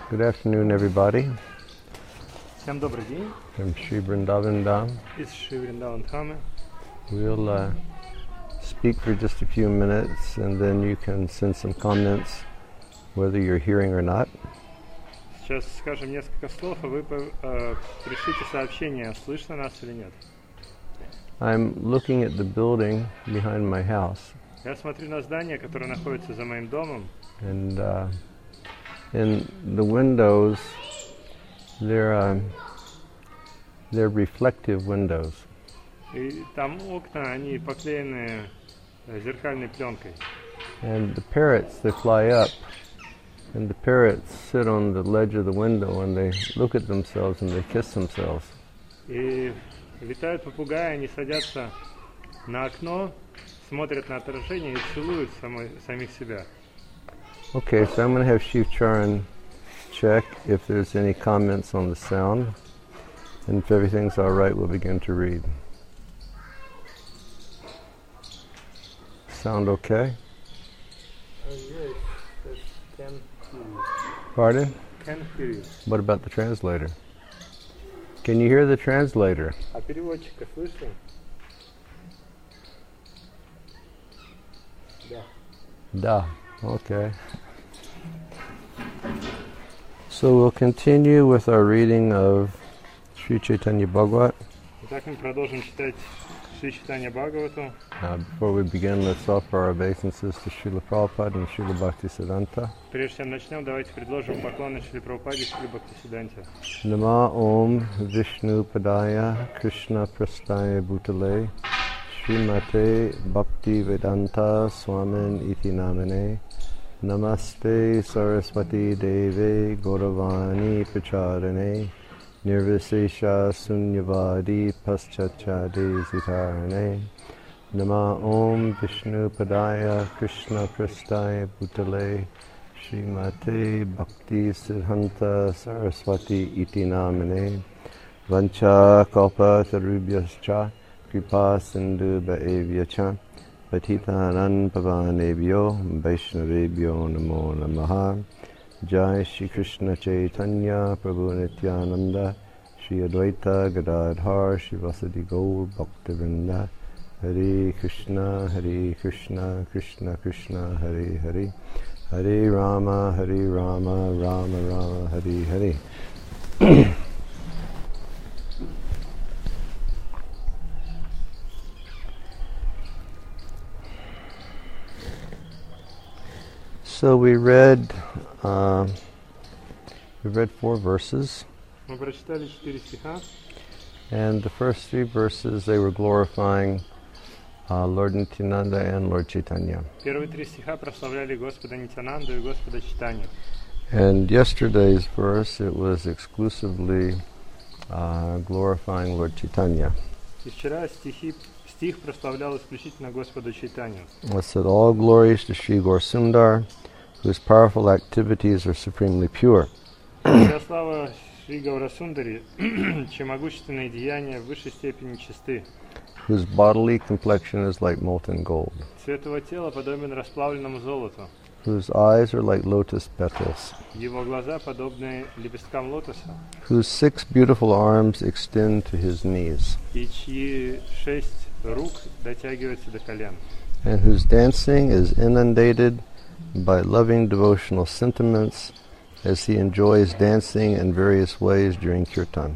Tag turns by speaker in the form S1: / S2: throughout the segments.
S1: Good afternoon, everybody.
S2: Всем добрый день.
S1: From Sri Vrindavan Dham.
S2: Из Шри Вриндаван Дхамы.
S1: We'll speak for just a few minutes, and then you can send some comments, whether you're hearing or not.
S2: Сейчас скажем несколько слов, а вы пришлите сообщение, слышно нас или нет.
S1: I'm looking at the building behind my house,
S2: Я смотрю на здание, которое находится за моим домом,
S1: and in the windows, they're reflective windows.
S2: и там окна, они поклеены зеркальной пленкой.
S1: And the parrots, they fly up, and the parrots sit on the ledge of the window, and they look at themselves and they kiss themselves.
S2: И летают попугаи, они садятся на окно, смотрят на отражение и целуют самих себя.
S1: Okay, so I'm going to have Shiv Charan check if there's any comments on the sound, and if everything's all right, we'll begin to read. Sound okay?
S2: Yes, can hear you.
S1: Pardon?
S2: Can hear you.
S1: What about the translator? Can you hear the translator?
S2: А переводчика слышно? Да.
S1: Da. Okay. So we'll continue with our reading of Sri Chaitanya Bhagavat.
S2: Итак, мы продолжим читать Шри Чайтанья Бхагавату.
S1: Before we begin, let's offer our obeisances to Srila Prabhupada and Srila Bhaktisiddhanta.
S2: Прежде чем начнем, давайте предложим поклоны Шри Прабхупаде и Шри Бхактисиддханте.
S1: Nama Om Vishnu Padaya Krishna Prastaya Bhutale Srimate Bhakti Vedanta Swamin Iti Namane Namaste Saraswati Deve Gauravani Pracharane Nirvisesha Sunyavadi Paschachade Zitarane Nama Om Vishnu Padaya Krishna Prastaya Bhutale Srimate Bhakti Siddhanta Saraswati Iti Namane Vancha Kalpa Tarubhyascha Kripa Sindhu Bhaevyacha Patitanam Pavanebhyo Vaishnavebhyo Namo Namaha Jai Shri Krishna Chaitanya Prabhu Nityananda Shri Advaita Gadadhar Shri Vasadi Gaur Bhaktivinoda Hare Krishna Krishna Krishna Hare Hare Hare Rama, Rama Rama, Hare Hare. So we read 4 verses,
S2: Мы прочитали 4 стиха,
S1: and the first 3 verses they were glorifying Lord Nityananda and Lord Chaitanya.
S2: Первые 3 стиха прославляли Господа Нитянанду и Господа Чайтанью.
S1: And yesterday's verse, it was exclusively glorifying Lord Chaitanya.
S2: И вчера стих прославлял исключительно Господа Чайтанью.
S1: It said, all glories to Sri Gaurasundar, whose powerful activities are supremely pure.
S2: Вся слава Шри Гаурасундари, чьи могущественные деяния в высшей степени чисты.
S1: Whose bodily complexion is like molten gold.
S2: Цвет его тела подобен расплавленному золоту.
S1: Whose eyes are like lotus petals.
S2: Его глаза подобны лепесткам лотоса.
S1: Whose 6 beautiful arms extend to his knees.
S2: И чьи 6 рук дотягиваются до колен.
S1: And whose dancing is inundated by loving devotional sentiments as he enjoys dancing in various ways during kirtan.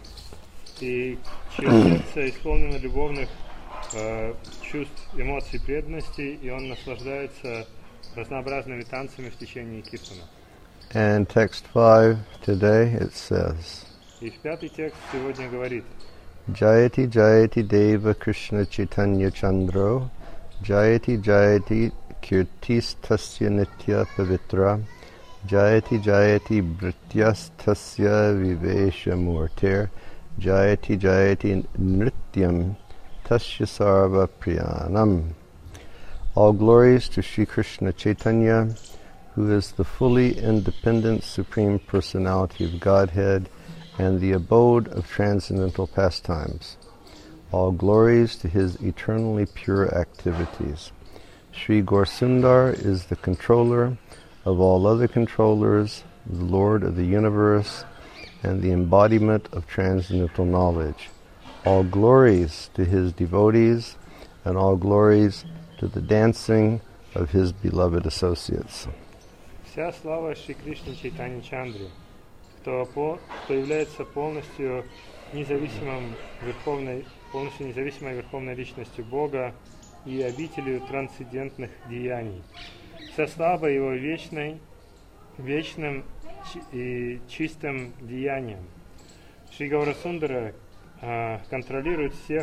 S2: И чье сердце исполнено любовных чувств, эмоций преданности, и он наслаждается разнообразными танцами в течение киртана.
S1: And text 5 today it says,
S2: И в 5-й текст сегодня говорит:
S1: Jayati Jayati Deva Krishna Chaitanya Chandro Jayati Jayati Kirtis Tasya Nitya Pavitra Jayati Jayati Brityas Tasya Vivesha Murtir Jayati Jayati Nrityam Tasya Sarva Priyanam. All glories to Sri Krishna Chaitanya, who is the fully independent Supreme Personality of Godhead and the abode of transcendental pastimes. All glories to his eternally pure activities. Sri Gaurasundar is the controller of all other controllers, the Lord of the universe, and the embodiment of transcendental knowledge. All glories to his devotees, and all glories to the dancing of his beloved associates.
S2: Вся слава Шри Кришне Чайтанья Чандре, кто является полностью независимой верховной личностью Бога и обителью трансцендентных деяний. Вся слава его вечным и чистым деянием. Шри Гаурасундара контролирует всех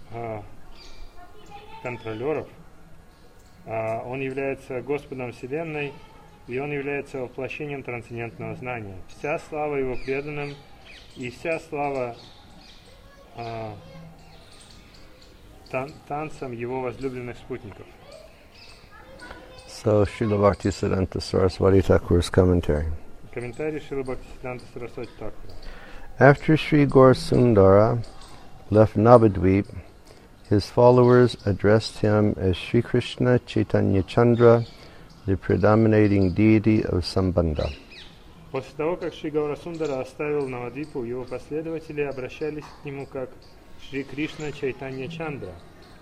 S2: контролеров. Он является Господом Вселенной, и он является воплощением трансцендентного знания. Вся слава его преданным, и вся слава танцам его возлюбленных спутников.
S1: So, Srila Bhaktisiddhanta Saraswati Thakur's commentary.
S2: Комментарий Шрила Бхактисиддханта Сарасвати Thakura.
S1: After Sri Gaurasundara left Navadvip, his followers addressed him as Sri Krishna Chaitanya Chandra, the predominating deity of Sambandha.
S2: После того, как Шри Гаурасундара оставил Навадвипу, его последователи обращались к нему как Шри Кришна Чайтанья Чандра,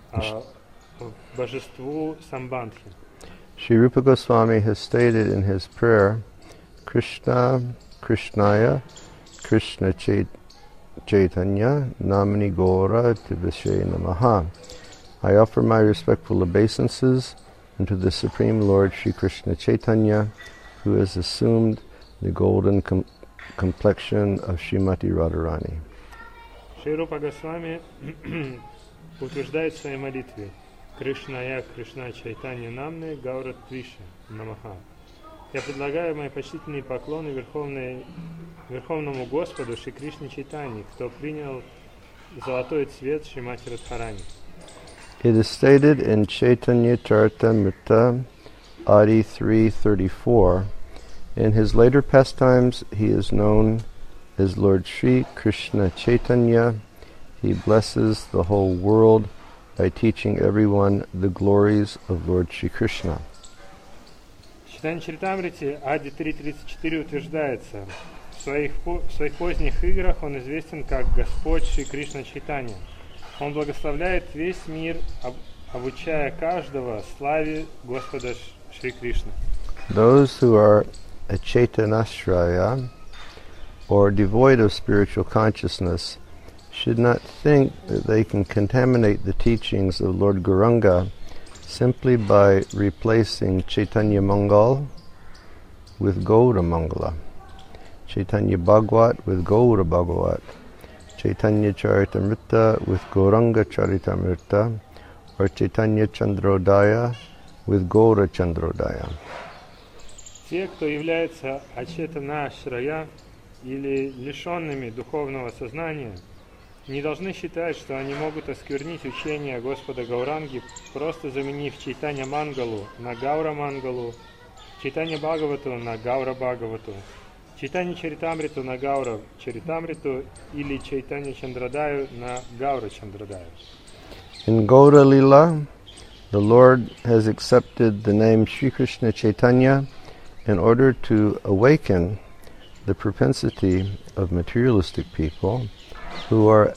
S2: божеству Самбандхи.
S1: Sri Rupa Goswami has stated in his prayer, Krishna Krishnaya Krishna Chaitanya Namani Gora Tivashe Namaha. I offer my respectful obeisances unto the Supreme Lord Sri Krishna Chaitanya, who has assumed the golden complexion of Srimati Radharani.
S2: Шри Рупа Госвами утверждает в своей молитве Кришная Кришна Чайтанья Намне Гаура Твише Намаха. Я предлагаю мои почтительные поклоны Верховному Господу Шри Кришне Чайтанье, кто принял золотой цвет Шримати Радхарани.
S1: It is stated in Chaitanya Charitamrita Adi 3:34, in his later pastimes he is known as Lord Sri Krishna Chaitanya. He blesses the whole world by teaching everyone the glories of Lord Sri Krishna.
S2: В Чайтанья Чаритамрите Ади 3.34 утверждается, в своих поздних играх он известен как Господь Шри Кришна Чайтанья. Он благословляет весь мир, обучая каждого славе Господа Шри Кришны.
S1: Those who are achettanashraya, or devoid of spiritual consciousness, should not think that they can contaminate the teachings of Lord Gauranga simply by replacing Chaitanya Mangal with Gaura Mangala, Chaitanya Bhagwat with Gaura Bhagwat, Chaitanya Charitamrita with Gauranga Charitamrita, or Chaitanya Chandrodaya with Gaura Chandrodaya.
S2: Те, кто является ачетана-ашрая или лишенными духовного сознания, не должны считать, что они могут осквернить учение Господа Гауранги, просто заменив Чайтанья Мангалу на Гаура Мангалу, Чайтанья Бхагавату на Гаура Бхагавату, Чайтанья Чаритамриту на Гаура Чаритамриту или Чайтанья Чандрадаю на Гаура Чандрадаю.
S1: In Gaura Lila, the Lord has accepted the name Sri Krishna Chaitanya in order to awaken the propensity of materialistic people who are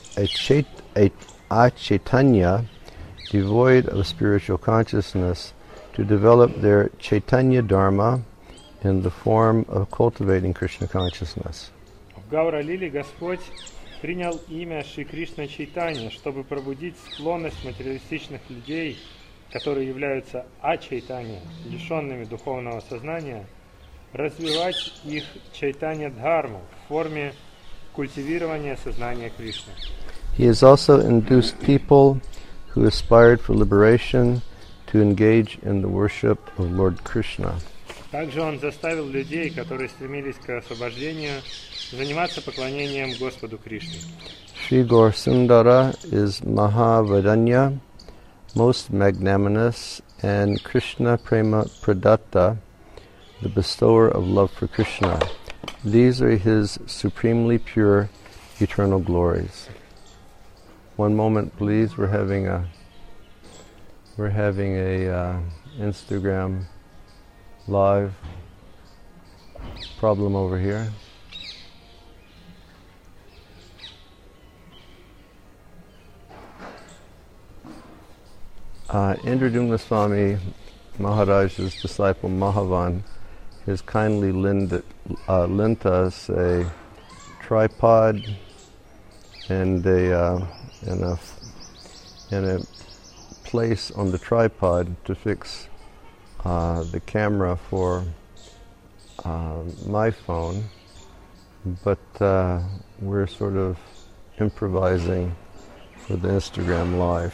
S1: achaitanya, devoid of spiritual consciousness, to develop their Chaitanya Dharma in the form of cultivating Krishna consciousness.
S2: В Гаура-лиле Господь принял имя Шри Кришна Чайтанья, чтобы пробудить склонность материалистичных людей, которые являются ачайтанья, лишенными духовного сознания, развивать их чайтанья-дхарму в форме культивирования сознания Кришны.
S1: He has also induced people who aspired for liberation to engage in the worship of Lord Krishna.
S2: Также он заставил людей, которые стремились к освобождению, заниматься поклонением Господу Кришне.
S1: Sri Gaurasundara is Mahavadanya, most magnanimous, and Krishna Prema Pradatta, the bestower of love for Krishna. These are his supremely pure eternal glories. One moment, please. We're having a Instagram live problem over here? Indradumna Swami Maharaj's disciple Mahavan has kindly lent us a tripod and a place on the tripod to fix the camera for my phone, but we're sort of improvising for the Instagram Live.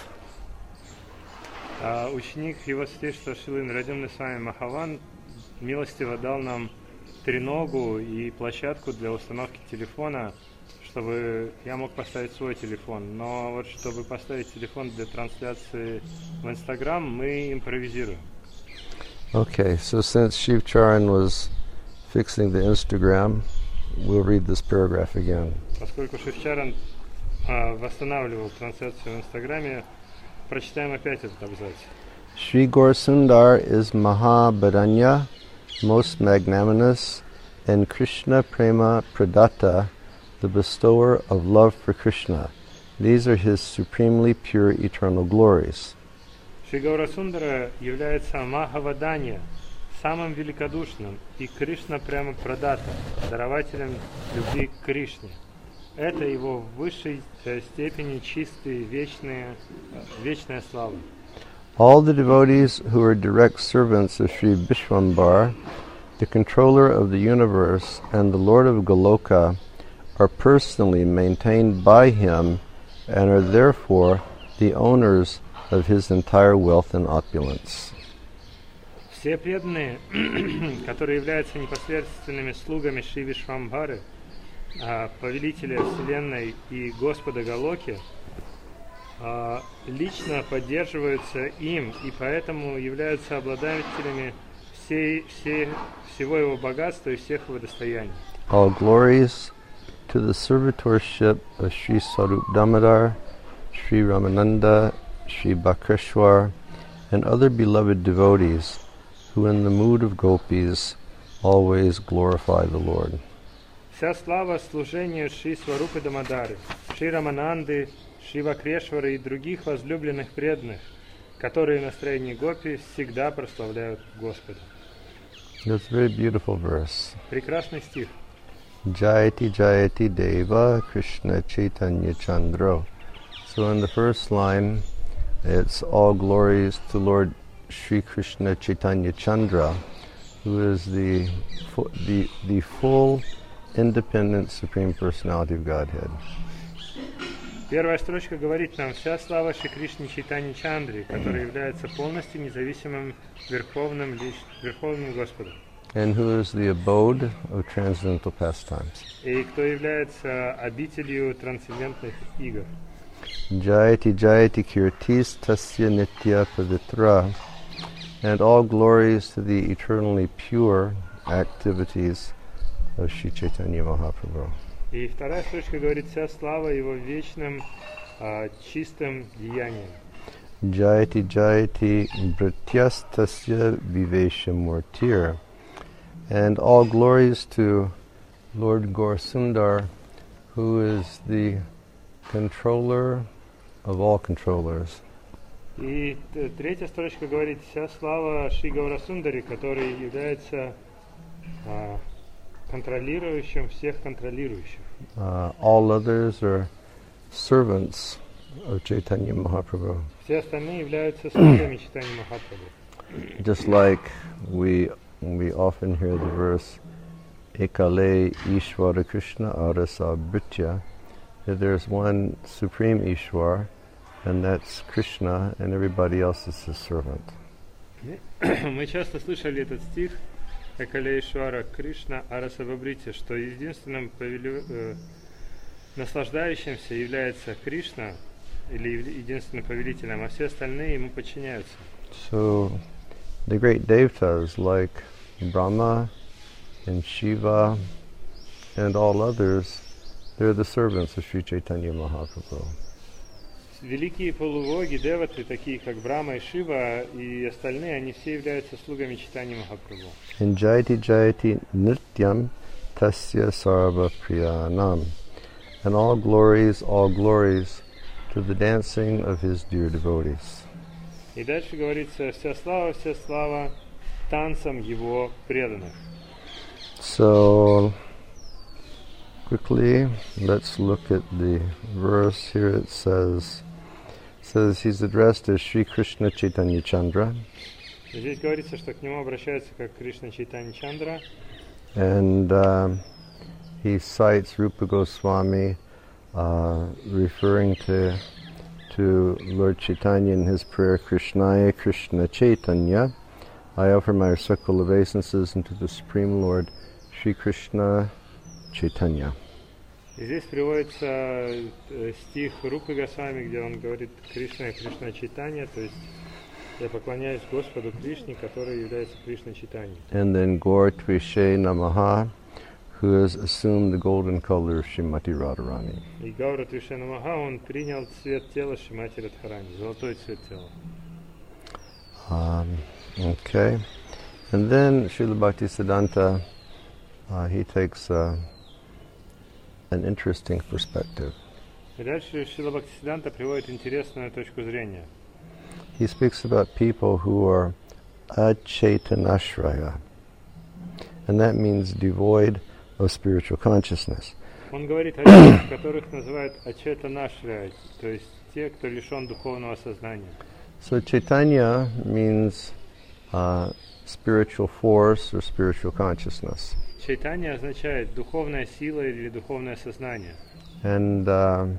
S2: Ученик его святейшества Шрилы Индрадумны Свами Махаван милостиво дал нам треногу и площадку для установки телефона, чтобы я мог поставить свой телефон. Но вот чтобы поставить телефон для трансляции в Instagram, мы импровизируем.
S1: Okay, so since Shiv Charan was fixing the Instagram, we'll read this paragraph again.
S2: Поскольку Шивчаран восстанавливал трансляцию в Инстаграме, прочитаем опять этот абзац.
S1: Shri Gaurasundar is Mahabharanya, most magnanimous, and Krishna Prema Pradatta, the bestower of love for Krishna. These are his supremely pure eternal glories.
S2: Шри Гаурасундара является Махаваданья, самым великодушным, и Кришна Према Прадата, дарователем любви к Кришне. Это его в высшей степени чистые, вечная слава.
S1: All the devotees who are direct servants of Sri Vishwambar, the controller of the universe and the Lord of Goloka, are personally maintained by him and are therefore the owners of his entire wealth and opulence.
S2: Все преданные, которые являются непосредственными слугами Шри Вишвамбары, повелителя Вселенной и Господа Галоки, лично поддерживаются им и поэтому являются обладателями всего его богатства и всех его достояний.
S1: All glories to the servitorship of Sri Sarup Damodar, Sri Ramananda, Sri Bhakreshwar, and other beloved devotees who in the mood of gopis always glorify the Lord.
S2: Вся слава служению Шри Сварупы Дамодары, Шри Рамананды, Шри Бхакрешвара и других возлюбленных преданных, которые в настроении гопи всегда прославляют Господа.
S1: It's a very beautiful verse.
S2: Прекрасный стих.
S1: Jayati Jayati Deva Krishna Chaitanya Chandra. So in the first line, it's all glories to Lord Sri Krishna Chaitanya Chandra, who is the full independent Supreme Personality of Godhead.
S2: Первая строчка говорит нам: вся слава Шри Кришне Чайтанья Чандре, который является полностью независимым Верховным Господом.
S1: And who is the abode of transcendental pastimes.
S2: И кто является обителью трансцендентных игр.
S1: Jayati Jayati Kirtis Tasya Nitya Pavitra. And all glories to the eternally pure activities of Sri Chaitanya Mahaprabhu.
S2: И вторая строчка говорит: вся слава его вечным, чистым деяниям.
S1: Jayati Jayati Brityas Tasya Vivesha Murtir. And all glories to Lord Gaurasundar, who is the controller of all controllers.
S2: И третья строчка говорит: вся слава Шри Гаурасундари, который является контролирующим всех контролирующих.
S1: All others are servants of Chaitanya Mahaprabhu.
S2: Все остальные являются слугами Чайтаньи Махапрабху.
S1: Just like we often hear the verse Ekale Ishvara Krishna Arasa Britya, that there's one supreme Ishwar, and that's Krishna, and everybody else is his servant.
S2: Мы часто слышали этот стих Экале Ишвара Кришна Араса Бабрити, что единственным наслаждающимся является Кришна, или единственным повелителем, а все остальные ему подчиняются.
S1: So the great devatas like Brahma and Shiva and all others, they're the servants of Sri Chaitanya Mahaprabhu.
S2: Великие полубоги, деваты, такие как Брахма и Шива и остальные, они все являются слугами Чайтаньи Махапрабху.
S1: And Jayati Jayati Nityam Tasya Sarva Priyanam. And all glories to the dancing of his dear devotees.
S2: И дальше говорится, вся слава танцам его преданных.
S1: So, quickly, let's look at the verse here. It says he's addressed as Sri Krishna Chaitanya Chandra.
S2: Здесь говорится, что к нему обращаются как Кришна Чайтанья Чандра.
S1: And he cites Rupa Goswami referring to Lord Chaitanya in his prayer, Krishnaya Krishna Chaitanya. I offer my respectful obeisances unto the Supreme Lord, Sri Krishna Chaitanya.
S2: И здесь приводится стих Рупы Госвами, где он говорит Кришна Чайтанья, то есть я поклоняюсь Господу Кришне, который является Кришна Чайтаньей.
S1: And then Gaur Tvishe Namaha, who has assumed the golden color of Srimati Radharani.
S2: И Гаура Твише Намаха, он принял цвет тела Шримати Радхарани, золотой цвет тела.
S1: Okay. And then Srila Bhaktisiddhanta, he takes an interesting perspective.
S2: И дальше Шрила Бхактисиддханта приводит интересную точку зрения.
S1: He speaks about people who are achaitanashraya, and that means devoid of spiritual consciousness.
S2: Он говорит о людях, которых называют ачетанашрая, то есть те, кто лишен духовного сознания.
S1: So Chaitanya means spiritual force or spiritual consciousness.
S2: Чайтанья означает духовная сила или духовное сознание.
S1: And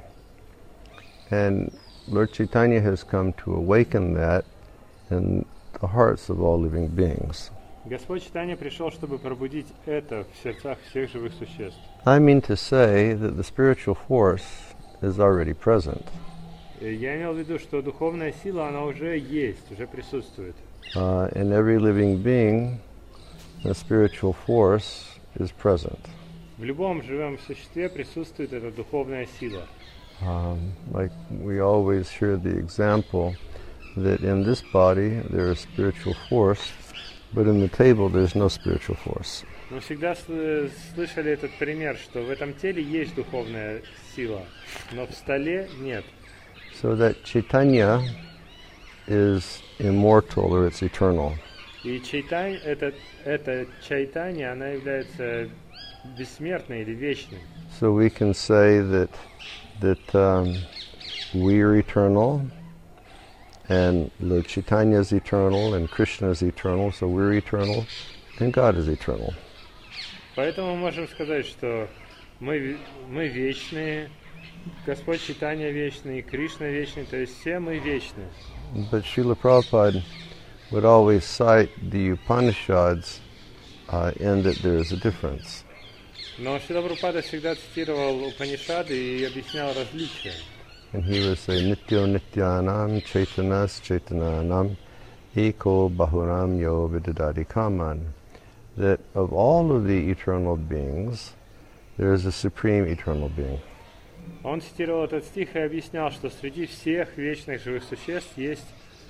S1: Lord Chaitanya has come to awaken that in the hearts of all living beings.
S2: Господь Чайтанья пришел, чтобы пробудить это в сердцах всех живых существ.
S1: I mean to say that the spiritual force is already present.
S2: Я имел в виду, что духовная сила, она уже есть, уже присутствует.
S1: In every living being, the spiritual force is present.
S2: В любом живом существе присутствует эта духовная сила.
S1: Like we always hear the example that in this body there is spiritual force, but in the table there's no spiritual force.
S2: Мы всегда слышали этот пример, что в этом теле есть духовная сила, но в столе нет.
S1: So that Chaitanya is immortal or it's eternal.
S2: И Чайтанья, это Чайтанья, она является бессмертной или вечной.
S1: So we can say that we are eternal, and Lord Chaitanya is eternal, and Krishna is eternal, so we're eternal, and God is eternal.
S2: Поэтому мы можем сказать, что мы вечные, Господь Чайтанья вечный, Кришна вечный, то есть все мы вечны.
S1: But Srila Prabhupada would always cite the Upanishads in that there is a difference.
S2: Но Шрила Прабхупада всегда цитировал Упанишады и объяснял различия.
S1: And he would say, Nityo Nityanam Chaitanas Chaitananam Eko Bahuram Yo Vidadadi Kaman. That of all of the eternal beings, there is a supreme eternal being.
S2: Он цитировал этот стих и объяснял, что среди всех вечных живых существ есть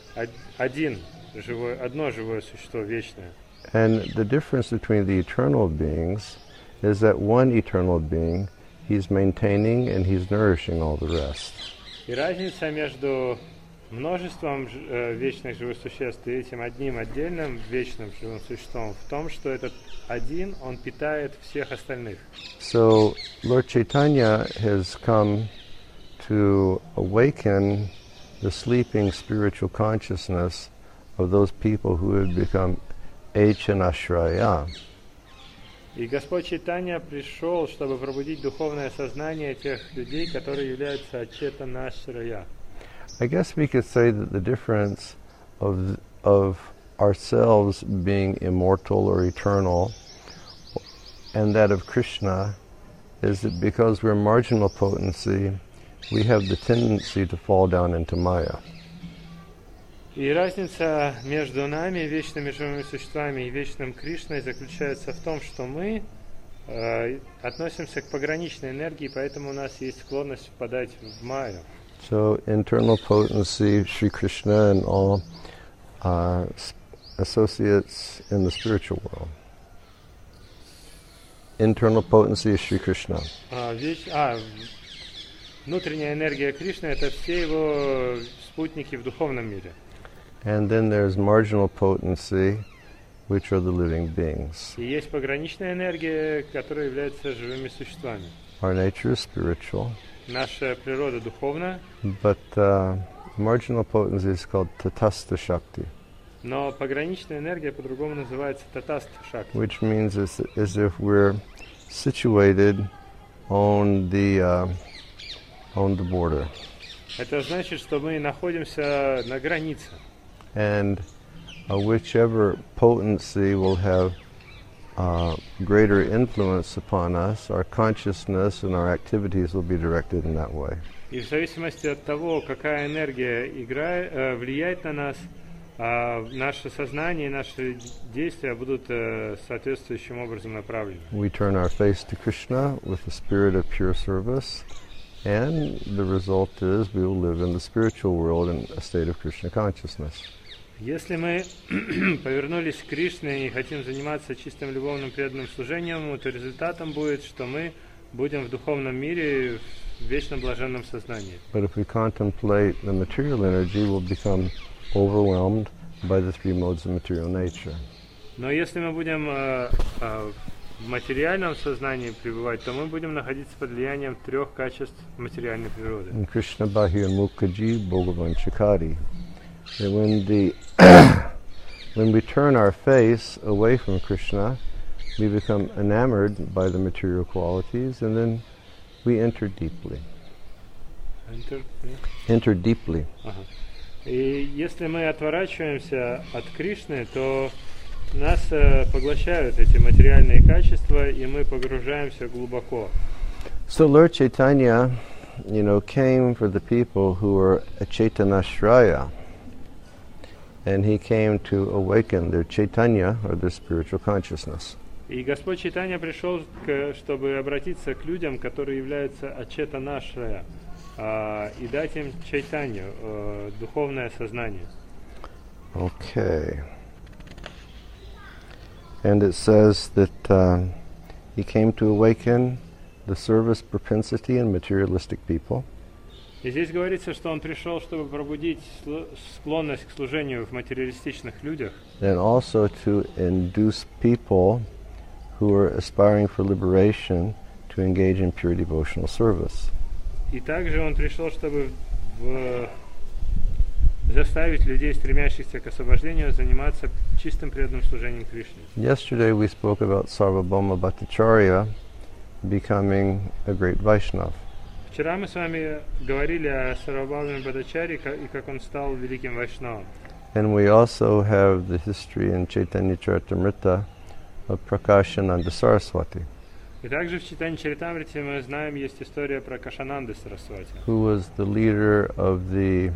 S2: одно живое существо вечное.
S1: And the difference between the eternal beings is that one eternal being, he's maintaining and he's nourishing all the rest.
S2: И разница между множеством вечных живых существ и этим одним отдельным вечным живым существом в том, что этот один, он питает всех остальных.
S1: So Lord Chaitanya has come to awaken the sleeping spiritual consciousness of those people who have become Echanashraya.
S2: И Господь Чайтанья пришел, чтобы пробудить духовное сознание тех людей, которые являются Ачетанашрая.
S1: I guess we could say that the difference of ourselves being immortal or eternal and that of Krishna is that because we're marginal potency, we have the tendency to fall down into Maya.
S2: И разница между нами, вечными живыми существами, и вечным Кришной заключается в том, что мы относимся к пограничной энергии, поэтому у нас есть склонность впадать в Майю.
S1: So internal potency, Sri Krishna and all associates in the spiritual world. Internal potency is Sri Krishna.
S2: Внутренняя энергия Кришны — это все его спутники в духовном мире.
S1: And then there's marginal potency, which are the living beings.
S2: И есть пограничная энергия, которая является живыми существами.
S1: Our nature is spiritual.
S2: Наша природа духовна.
S1: But marginal potency is called tatastha shakti.
S2: Но пограничная энергия по-другому называется татастха шакти.
S1: Which means as if we're situated on the border.
S2: Это значит, что мы находимся на границе.
S1: And whichever potency will have greater influence upon us, our consciousness and our activities will be directed in that way.
S2: И в зависимости от того, какая энергия влияет на нас, наше сознание и наши действия будут соответствующим образом направлены.
S1: We turn our face to Krishna with the spirit of pure service, and the result is we will live in the spiritual world in a state of Krishna consciousness.
S2: Если мы повернулись к Кришне и хотим заниматься чистым любовным преданным служением, то результатом будет, что мы будем в духовном мире в вечно блаженном сознании.
S1: But if we contemplate the material energy, we'll become overwhelmed by the three modes of material nature.
S2: Но если мы будем в материальном сознании пребывать, то мы будем находиться под влиянием трех качеств материальной природы.
S1: And Krishna Bahir Mukhaji Bhagavan Chakari. That when we turn our face away from Krishna, we become enamored by the material qualities, and then we enter deeply. Enter deeply.
S2: Ага. И если мы отворачиваемся от Кришны, то нас поглощают эти материальные качества, и мы погружаемся глубоко.
S1: So Lord Chaitanya, came for the people who were a Chaitanashraya, and he came to awaken their Chaitanya, or their spiritual consciousness.
S2: И Господь Чайтанья пришел, чтобы обратиться к людям, которые являются ачетанашрая, и дать им чайтанью, духовное сознание.
S1: Okay. And it says that he came to awaken the service propensity in materialistic people.
S2: И здесь говорится, что он пришел, чтобы пробудить склонность к служению в материалистичных людях.
S1: And also to induce people who are aspiring for liberation to engage in pure devotional service.
S2: И также он пришел, чтобы заставить людей, стремящихся к освобождению, заниматься чистым преданным служением Кришне.
S1: Yesterday we spoke about Sarvabhauma Bhattacharya becoming a great Vaishnava.
S2: Вчера мы с вами говорили о Сарвабхауме Бхаттачарье и как он стал великим вайшнавом.
S1: And we also have the history in Chaitanya Charitamrita of Prakashananda Saraswati,
S2: И также в Чайтанья Чаритамрите мы знаем, есть история про Кашананды Сарасвати,
S1: who was the leader of the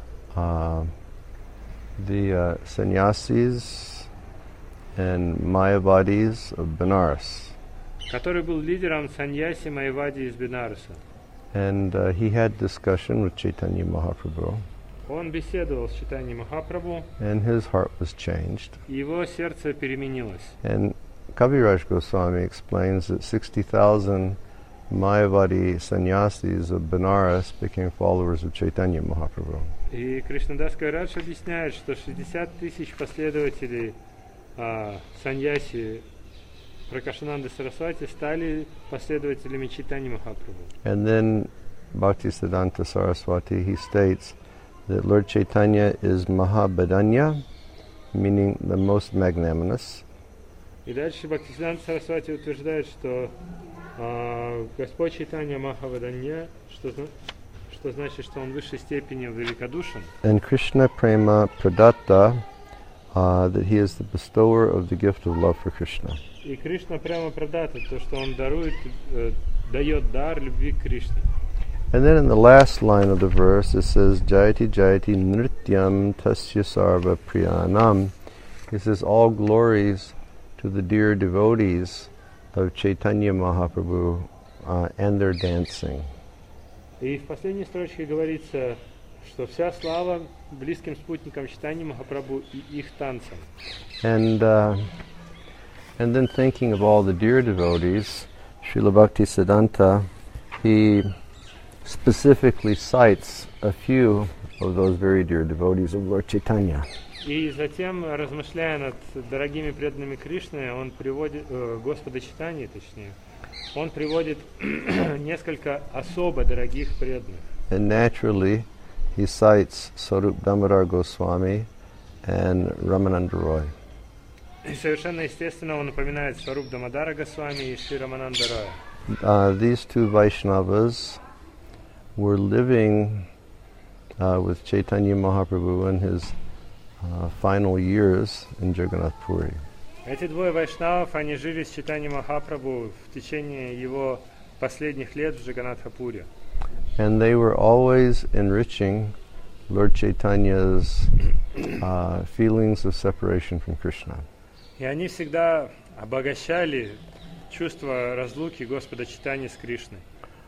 S1: sannyasis and Mayavadis of Benares.
S2: который был лидером саньяси Майявади из Бенареса.
S1: And he had discussion with Chaitanya Mahaprabhu,
S2: Он беседовал с Чайтаньей Махапрабху,
S1: and his heart was changed.
S2: и его сердце переменилось.
S1: And Kaviraj Goswami explains that 60,000 Mayavadi sannyasis of Benares became followers of Chaitanya Mahaprabhu.
S2: И Кришнадас Кавирадж объясняет, что 60 тысяч последователей саньяси Пракашананды Сарасвати стали последователями Чайтаньи Махапрабху.
S1: And then Bhaktisiddhanta Saraswati, he states that Lord Chaitanya is Mahabhadanya, meaning the most magnanimous.
S2: И дальше Бхактисиддханта Сарасвати утверждает, что Господь Чайтанья Махаваданья, что значит, что он в высшей степени великодушен.
S1: And Krishna Prema Pradatta, that he is the bestower of the gift of love for Krishna.
S2: И Кришна прямо прадата, то, что он дает дар любви к Кришне.
S1: And then in the last line of the verse it says, Jayati Jayati Nrityam Tasya Sarva Priyanam. He says, all glories to the dear devotees of Chaitanya Mahaprabhu and their dancing.
S2: И в последней строчке говорится, что вся слава близким спутникам Чайтаньи Махапрабху и их танцам.
S1: And then thinking of all the dear devotees, Srila Bhaktisiddhanta, he specifically cites a few of those very dear devotees of Lord Chaitanya.
S2: И затем, размышляя над дорогими преданными Кришны, он приводит, Господа Чайтаньи, точнее, он приводит несколько особо дорогих преданных.
S1: And naturally, he cites Sarup Damodar Goswami and Ramananda Roy.
S2: И совершенно естественно он упоминает Сваруб Дамодара Госвами и Шри Рамананда Роя.
S1: These two Vaishnavas were living with Chaitanya Mahaprabhu in his final years in Jagannath Puri.
S2: Эти двое вайшнавов, они жили с Чайтаньей Махапрабху в течение его последних лет в Джаганнатхапуре.
S1: And they were always enriching Lord Chaitanya's feelings of separation from Krishna.
S2: И они всегда обогащали чувство разлуки Господа Чайтаньи с Кришной.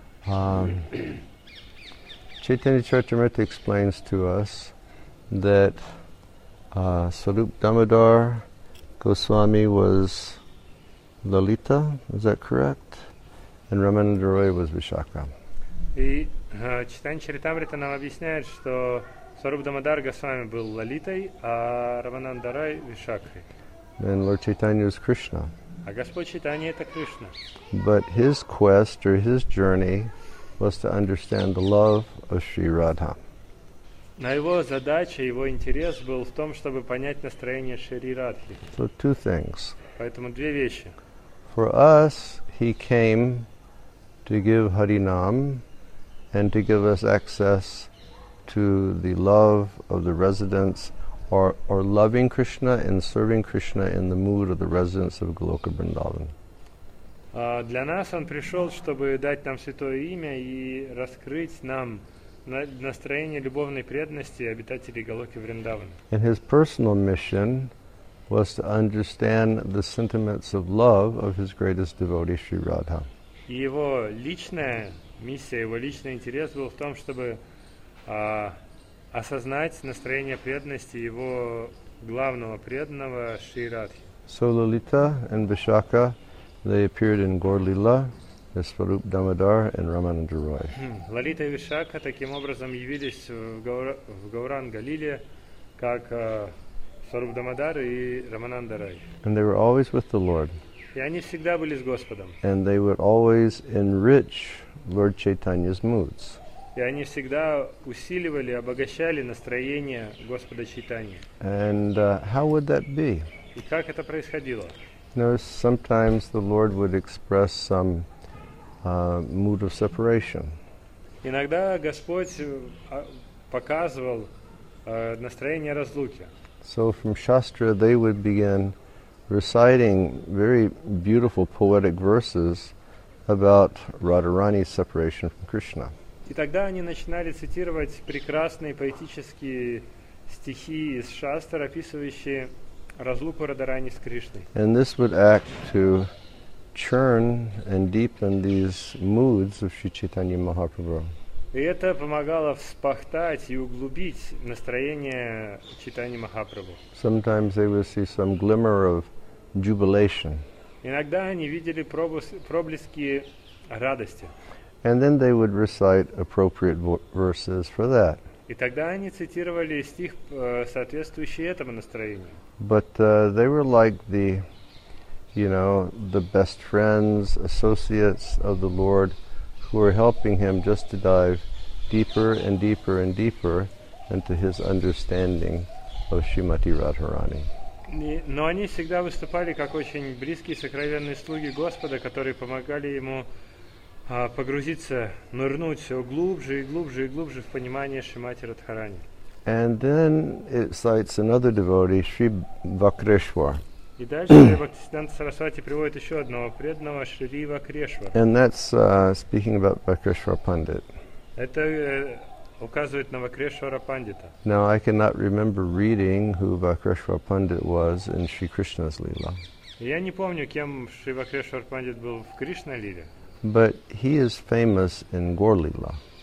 S1: Chaitanya Charitamrita explains to us that Sarup Damodar Goswami was Lalita, is that correct? And Ramananda Roy was Vishaka.
S2: И Чайтанья Чаритамрита нам объясняет, что Сваруб Дамодар Госвами был Лалитой, а Рамананда Рай Вишакхой.
S1: And Lord Chaitanya was Krishna.
S2: А Господь Чайтанья это Кришна.
S1: But his quest or his journey was to understand the love of Sri Radha.
S2: Но его задача, его интерес был в том, чтобы понять настроение Шри Радхи.
S1: So two things.
S2: Поэтому две вещи.
S1: For us, he came to give Harinam and to give us access to the love of the residents or loving Krishna and serving Krishna in the mood of the residents of Goloka Vrindavan.
S2: Для нас он пришел, чтобы дать нам святое имя и раскрыть нам настроение любовной преданности обитателей Галоки Вриндавана.
S1: And his personal mission was to understand the sentiments of love of his greatest devotee, Sri Radha.
S2: И его личная миссия, его личный интерес был в том, чтобы осознать настроение преданности его главного преданного Шри Радхи.
S1: So Lalita and Vishaka, they appeared in Gaur Lila as Swarup Damodar and Ramananda Roy.
S2: Лалита и Вишака таким образом явились в Гауранга-лиле как Сваруб Дамодар и Рамананда Рай.
S1: And they were always with the Lord.
S2: И они всегда были с Господом.
S1: And they would always enrich Lord Chaitanya's moods.
S2: И они всегда усиливали, обогащали настроение Господа Чайтаньи.
S1: And how would that be?
S2: И как это происходило?
S1: Sometimes the Lord would express some mood of separation.
S2: Иногда Господь показывал настроение разлуки.
S1: So from Shastra they would begin reciting very beautiful poetic verses about Radharani's separation from Krishna.
S2: И тогда они начинали цитировать прекрасные поэтические стихи из Шастр, описывающие разлуку Радharani с Кришной.
S1: And this would act to churn and deepen these moods of Sri Chaitanya Mahaprabhu.
S2: И это помогало вспахтать и углубить настроение Чайтаньи Махапрабху.
S1: Sometimes they would see some glimmer of jubilation.
S2: Иногда они видели проблески радости.
S1: And then they would recite appropriate verses for that.
S2: И тогда они цитировали стих, соответствующий этому настроению.
S1: But they were like the best friends, associates of the Lord who were helping him just to dive deeper and deeper and deeper into his understanding of Srimati Radharani.
S2: Но они всегда выступали как очень близкие сокровенные слуги Господа, которые помогали ему погрузиться, нырнуть все глубже и глубже и глубже в понимание Шримати Радхарани.
S1: And then it cites another devotee, Sri Vakreshwar.
S2: И дальше Бхактисиданта Сарасвати приводит еще одного преданного, Шри Вакрешвар.
S1: And that's speaking about Vakreshwar Pandit.
S2: Это указывает на Вакрешвара Пандита.
S1: Now I cannot remember reading who Vakreshwar Pandit was in Sri Krishna's Leela.
S2: Я не помню, кем Шри Вакрешвар Пандит был в Кришна-лиле.
S1: But he is famous in Gaur Leela.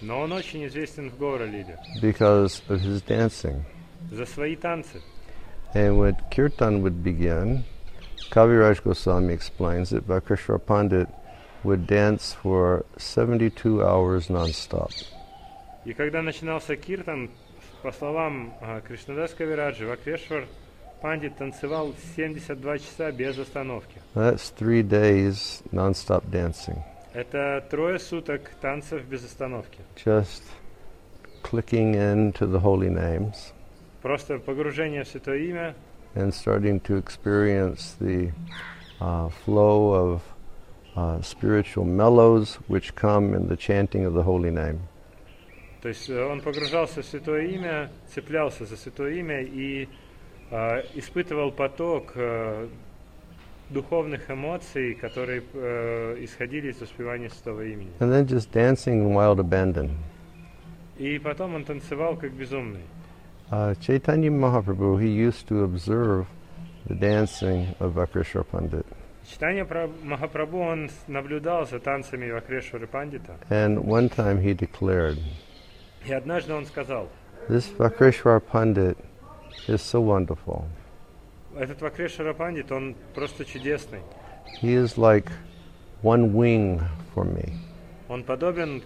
S2: Но он очень известен в Гауралиле
S1: because of his dancing.
S2: за свои танцы.
S1: And when kirtan would begin, Kaviraj Goswami explains that Bhakeshwar Pandit would dance for 72 hours non-stop.
S2: И когда начинался киртан, по словам Кришнадас Кавираджи, Бхакешвар Пандит танцевал 72 часа без остановки.
S1: That's 3 days non-stop dancing.
S2: Это 3 суток танцев без остановки.
S1: Just clicking into the holy names
S2: Просто погружение в Святое Имя
S1: and starting to experience the flow of spiritual mellows which come in the chanting of the holy name.
S2: То есть он погружался в Святое Имя, цеплялся за Святое Имя и испытывал поток духовных эмоций, которые исходили из воспевания Святого Имени.
S1: And then just dancing in wild abandon.
S2: И потом он танцевал как безумный.
S1: Chaitanya Mahaprabhu, he used to observe the dancing of Bhakeshwar Pandit.
S2: Читание про Махапрабху, он наблюдал за танцами Бхакешвара Пандита.
S1: And one time he declared,
S2: И однажды он сказал,
S1: this Bhakeshwar Pandit is so wonderful.
S2: этот Бхакешвара Пандит, он просто чудесный.
S1: He is like one wing for me.
S2: Он подобен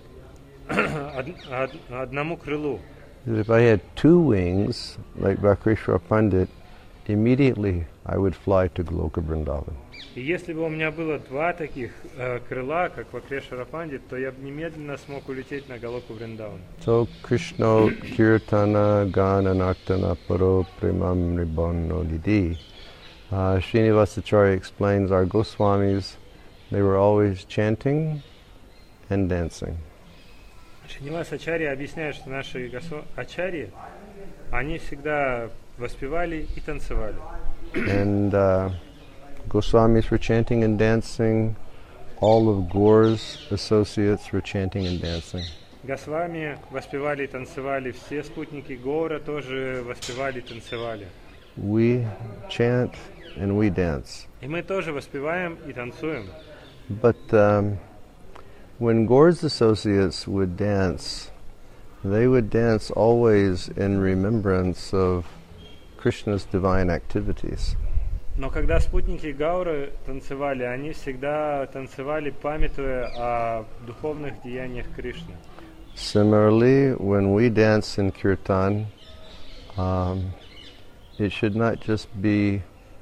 S2: одному крылу.
S1: That if I had 2 wings, like Bhakeshwar Pandit, immediately I would fly to Goloka Vrindavan.
S2: И если бы у меня было 2 таких крыла, как Бхакешвара Пандит, то я бы немедленно смог улететь на Галоку Вриндаван.
S1: So Krishna Kirtana Gana Naktana Paro Premam Nibbano Lidi. Srinivasacharya explains our Goswamis, they were always chanting and dancing.
S2: Шринивас Ачарья объясняет, что наши ачарьи, они всегда воспевали и танцевали.
S1: And Goswamis were chanting and dancing. All of Gaura's associates were chanting and dancing.
S2: Госвами воспевали и танцевали, все спутники Гаура тоже воспевали и танцевали.
S1: We chant and we dance.
S2: И мы тоже воспеваем и танцуем.
S1: But when Gaura's associates would dance, they would dance always in remembrance of Krishna's divine activities.
S2: Но когда спутники Гауры танцевали, они всегда танцевали, памятуя о духовных деяниях Кришны.
S1: Similarly, when we dance in kirtan, it should not just be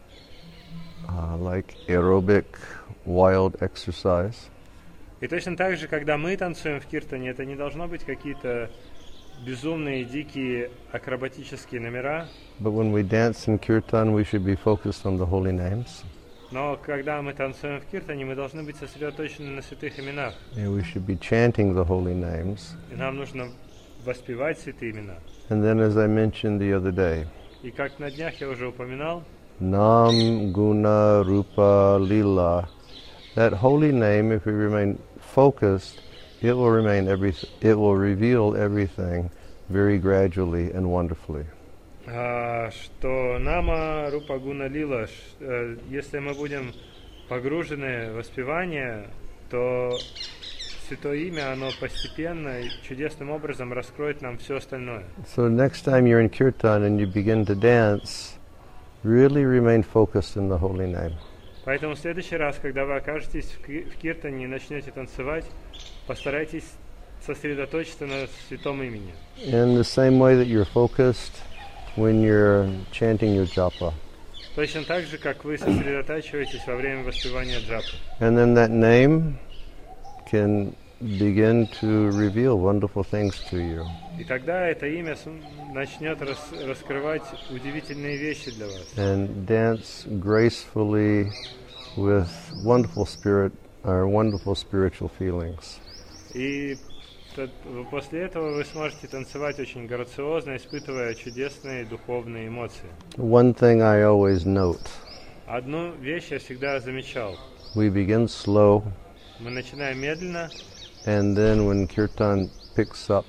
S1: like aerobic, wild exercise.
S2: И точно так же, когда мы танцуем в киртане, это не должно быть какие-то безумные, дикие, акробатические номера.
S1: But when we dance in kirtan, we should be focused on the holy names.
S2: Но когда мы танцуем в киртане, мы должны быть сосредоточены на святых именах.
S1: And we should be chanting the holy names.
S2: И нам нужно воспевать святые имена.
S1: And then, as I mentioned the other day,
S2: И как на днях я уже упоминал,
S1: Nam, Guna, Rupa, Lila, that holy name, if we remain focused, it will reveal everything very gradually and wonderfully.
S2: Что Нама, Рупа, Гуна, Лила, если мы будем погружены в воспевание, то Святое Имя, оно постепенно и чудесным образом раскроет нам все остальное.
S1: So next time you're in kirtan and you begin to dance, really remain focused in the holy name.
S2: Поэтому в следующий раз, когда вы окажетесь в киртане и начнете танцевать, постарайтесь сосредоточиться на святом имени.
S1: In the same way that you're focused when you're chanting your japa.
S2: Точно так же, как вы сосредотачиваетесь во время воспевания джапы.
S1: And then that name can begin to reveal wonderful things to you.
S2: И тогда это имя начнет раскрывать удивительные вещи для вас.
S1: And dance gracefully with wonderful spiritual feelings.
S2: И после этого вы сможете танцевать очень грациозно, испытывая чудесные духовные эмоции.
S1: One thing I always note.
S2: Одну вещь я всегда замечал.
S1: We begin slow.
S2: Мы начинаем медленно.
S1: And then when kirtan picks up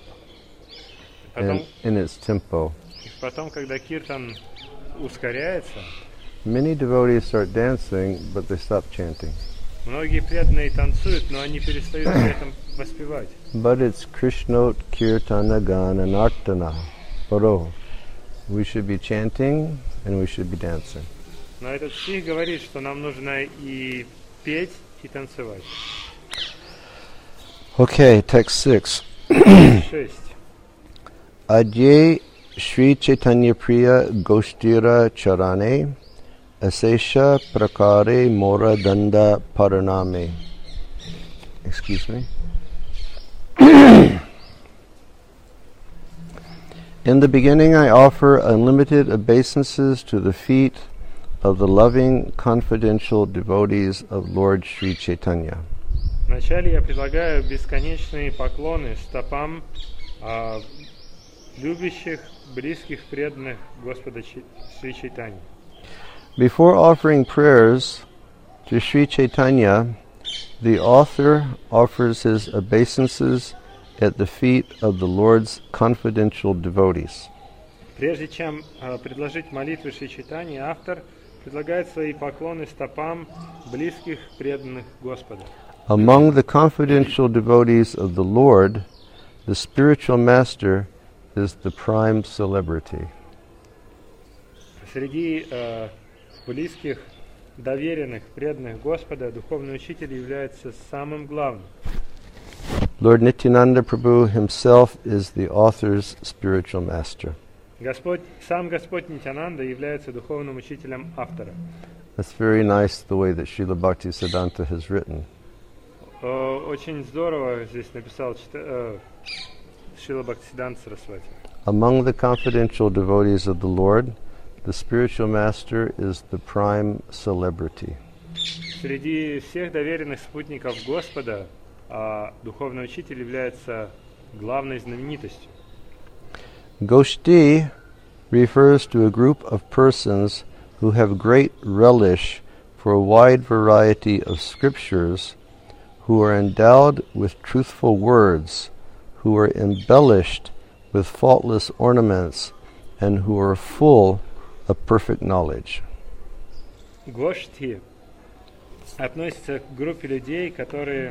S1: in its tempo,
S2: потом, когда киртан ускоряется,
S1: many devotees start dancing, but they stop chanting.
S2: Многие преданные танцуют, но они перестают при этом воспевать.
S1: but it's Krishnot Kirtana Gana Nartana Paro. We should be chanting and we should be dancing.
S2: Но этот стих говорит, что нам нужно и петь, и танцевать.
S1: Okay, text 6.
S2: 6.
S1: Adye Shri Chaitanya Priya Goshtira Charane Asesha Prakare Mora Danda Paraname. Excuse me. In the beginning I offer unlimited obeisances to the feet of the loving, confidential devotees of Lord Sri Chaitanya.
S2: Вначале я предлагаю бесконечные поклоны стопам любящих, близких, преданных Господа Шри Чайтаньи.
S1: Before offering prayers to Sri Chaitanya, the author offers his obeisances at the feet of the Lord's confidential devotees.
S2: Прежде чем предложить молитву Шри Чайтаньи, автор предлагает свои поклоны стопам близких, преданных Господа.
S1: Among the confidential devotees of the Lord, the spiritual master is the prime celebrity.
S2: Среди близких, доверенных, преданных Господа, духовный учитель является самым главным.
S1: Lord Nityananda Prabhu himself is the author's spiritual master.
S2: Сам Господь Нитянанда является духовным учителем автора.
S1: That's very nice the way that Srila Bhaktisiddhanta has written.
S2: Очень здорово здесь написал Шрила Бхактисиддханта Сарасвати.
S1: Among the confidential devotees of the Lord, the spiritual master is the prime celebrity.
S2: Среди всех доверенных спутников Господа духовный учитель является главной знаменитостью.
S1: Goshti refers to a group of persons who have great relish for a wide variety of scriptures, who are endowed with truthful words, who are embellished with faultless ornaments, and who are full of perfect knowledge.
S2: Гошти относится к группе людей, которые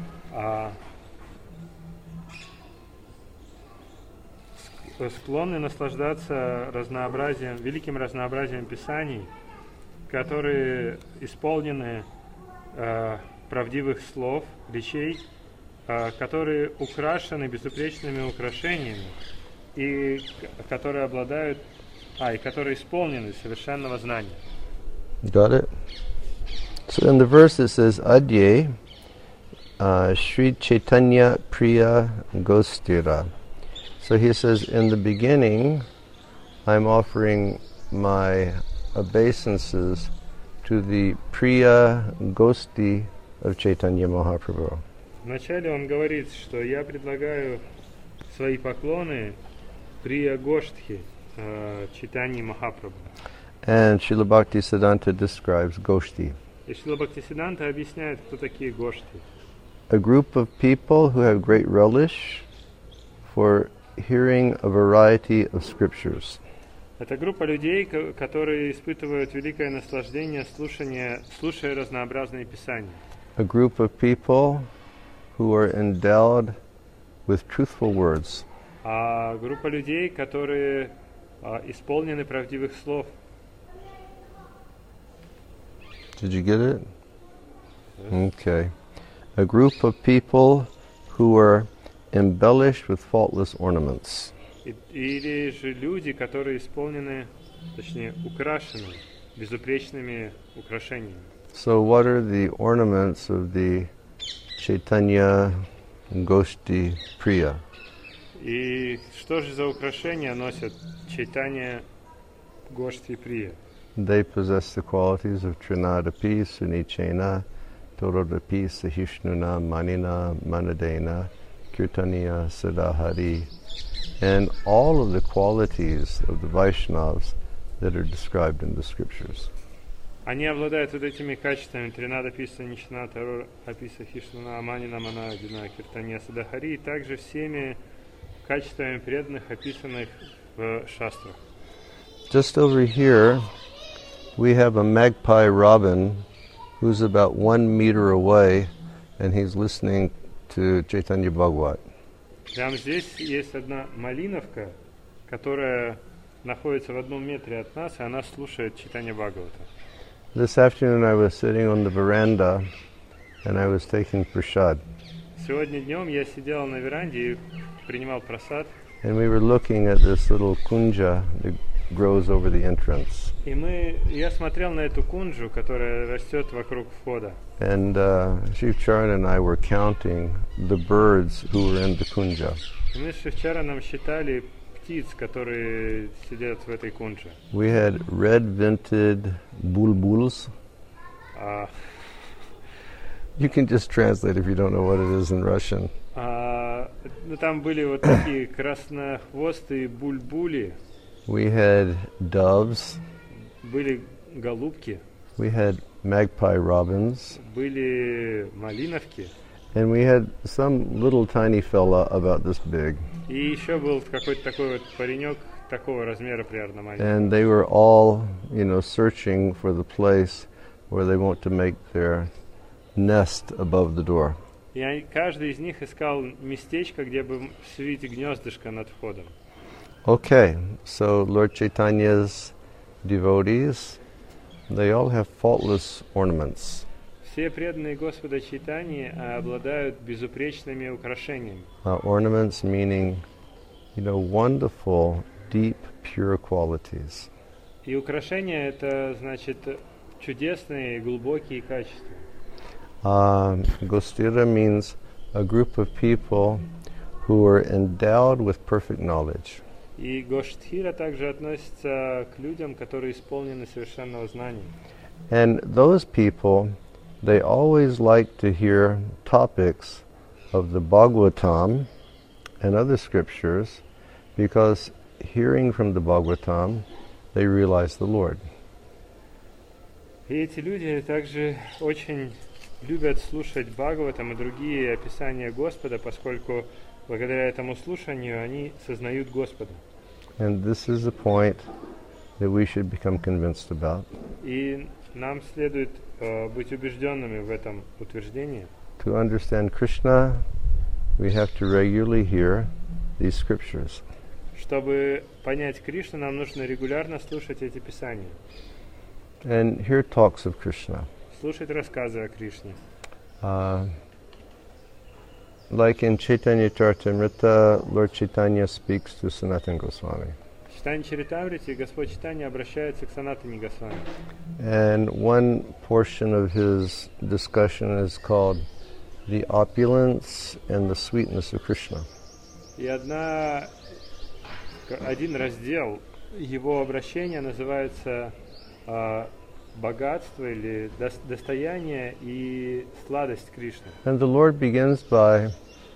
S2: склонны наслаждаться великим разнообразием писаний, которые исполнены правдивых слов, речей, которые украшены безупречными украшениями и которые которые исполнены совершенного знания.
S1: Got it? So in the verse it says, Adye Sri Chaitanya Priya Gostira. So he says, in the beginning, I'm offering my obeisances to the Priya Gosti of Chaitanya Mahaprabhu.
S2: Вначале он говорит, что я предлагаю свои поклоны Прия Гоштхи Чайтаньи Махапрабху.
S1: And Srila Bhaktisiddhanta describes Goshti.
S2: И Шрила Бхактисиддханта объясняет, кто такие Гошти.
S1: A group of people who have great relish for hearing a variety of scriptures.
S2: Это группа людей, которые испытывают великое наслаждение, слушая разнообразные писания.
S1: A group of people who are endowed with truthful words.
S2: А группа людей, которые исполнены правдивых слов.
S1: Did you get it? Okay. A group of people who are embellished with faultless ornaments.
S2: Или же люди, которые украшены безупречными украшениями.
S1: So what are the ornaments of the Chaitanya Goshti Priya?
S2: И что же за украшения носят Чайтанья Гошти Прия?
S1: They possess the qualities of Trinadapi, Sunichena, Torodapi, Sahishnuna, Manina, Manadena, Kirtaniya, Siddhahari, and all of the qualities of the Vaishnavas that are described in the scriptures.
S2: Они обладают вот этими качествами Тринадапи, Санична, Тарорапи, Сахишнуна, Манина, Манадина, Киртания, Сиддхари, и также всеми качествами преданных, описанных в шастрах.
S1: Just over here, we have a magpie robin who's about 1 meter away, and he's listening to Chaitanya Bhagavat.
S2: Прямо здесь есть одна малиновка, которая находится в 1 метре от нас, и она слушает читание Бхагавата.
S1: This afternoon I was sitting on the veranda and I was taking prasad.
S2: Сегодня днем я сидел на веранде и принимал прасад,
S1: And we were looking at this little kunja that grows over the entrance.
S2: и я смотрел на эту кунджу, которая растет вокруг входа.
S1: And Shiv Charan and I were counting the birds who were in the kunja.
S2: И мы с Шивчараном считали птиц, которые сидят в этой кунже.
S1: We had red-vented bulbuls. You can just translate if you don't know what it is in Russian.
S2: Там были вот такие краснохвостые бульбули,
S1: We had doves.
S2: были голубки,
S1: We had magpie robins.
S2: были малиновки,
S1: And we had some little tiny fella about this big.
S2: и еще был какой-то такой вот паренек такого размера примерно маленький.
S1: And they were all, searching for the place where they want to make their nest above the door.
S2: И каждый из них искал местечко, где бы свить гнездышко над входом.
S1: Okay, so Lord Chaitanya's devotees, they all have faultless ornaments.
S2: Все преданные Господа Чайтаньи обладают безупречными украшениями.
S1: Ornaments meaning, wonderful, deep, pure qualities.
S2: И украшения — это значит чудесные, глубокие качества.
S1: Gostira means a group of people who are endowed with perfect knowledge.
S2: И Гоштхира также относится к людям, которые исполнены совершенного знания.
S1: And those people, they always like to hear topics of the Bhagavatam and other scriptures, because hearing from the Bhagavatam, they realize the Lord.
S2: И эти люди также очень любят слушать Бхагаватам и другие описания Господа, поскольку благодаря этому слушанию они сознают Господа.
S1: And this is a point that we should become convinced about.
S2: И нам следует быть убежденными в этом утверждении.
S1: To understand Krishna, we have to regularly hear these scriptures.
S2: Чтобы понять Кришну, нам нужно регулярно слушать эти писания.
S1: And hear talks of Krishna.
S2: Слушать рассказы о Кришне.
S1: Like in Chaitanya Charitamrita, Lord Chaitanya speaks to Sanatana Goswami.
S2: В Читанье Чаритамрите Господь Чайтанья обращается к Санатане Госвами.
S1: And one portion of his discussion is called The Opulence and the Sweetness of Krishna.
S2: И один раздел его обращения называется «Богатство» или «Достояние и сладость Кришны».
S1: And the Lord begins by